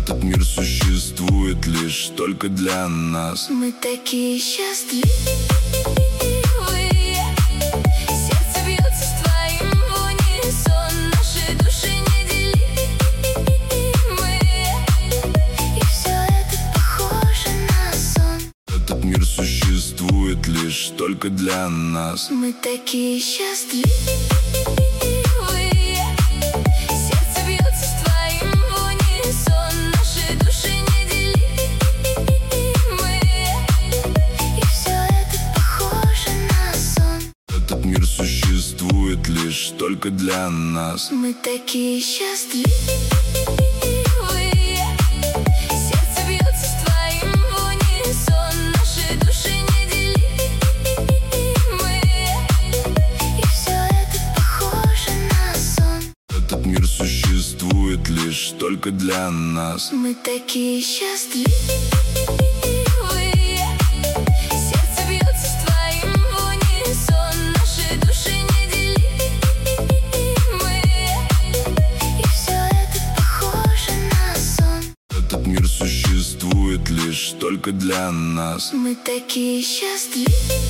Этот мир существует лишь только для нас. Мы такие счастливые. Сердце бьется с твоим в унисон. Наши души неделимые. И все это похоже на сон. Этот мир существует лишь только для нас. Мы такие счастливые. Сердце бьется с твоим в унисон. Наши души неделимые. И все это похоже на сон. Этот мир существует лишь только для нас. Мы такие счастливые. Сердце бьется с твоим в унисон. Наши души неделимые. И все это похоже на сон. Этот мир существует лишь только для нас. Мы такие счастливые. Сердце бьется с твоим в унисон. Наши души неделимые. И все это похоже на сон. Этот мир существует лишь только для нас. Мы такие счастливые.